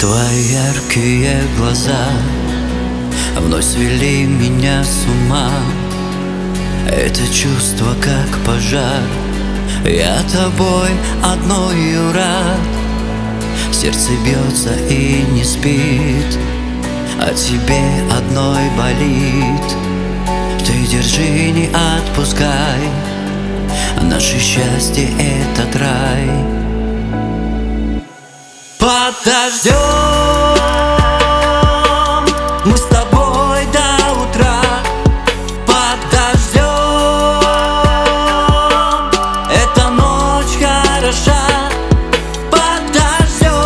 Твои яркие глаза вновь свели меня с ума. Это чувство как пожар, я тобой одною рад. Сердце бьется и не спит, а тебе одной болит. Ты держи, не отпускай, наше счастье — этот рай. Под дождем мы с тобой до утра. Под дождем эта ночь хороша. Под дождем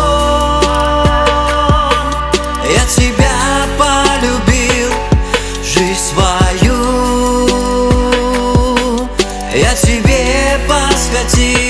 я тебя полюбил, жизнь свою я тебе посвятил.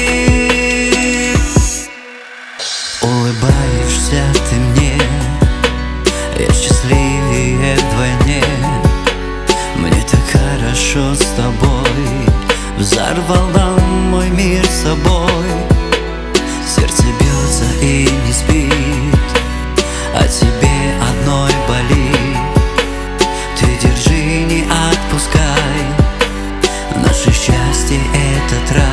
Улыбаешься ты мне, я счастливее вдвойне. Мне так хорошо с тобой, взорвал нам мой мир собой. Сердце бьется и не спит, а тебе одной болит. Ты держи, не отпускай, наше счастье — этот рай.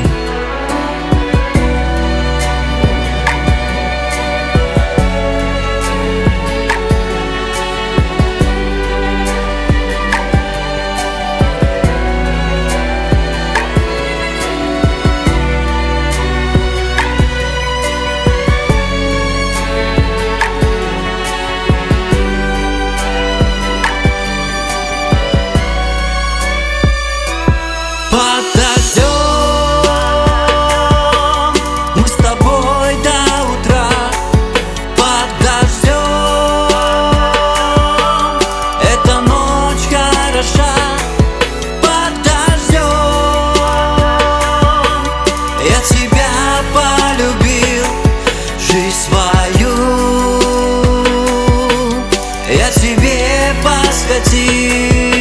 Под дождем мы с тобой до утра. Под дождем эта ночь хороша. Под дождем я тебя полюбил, жизнь свою я тебе посвятил.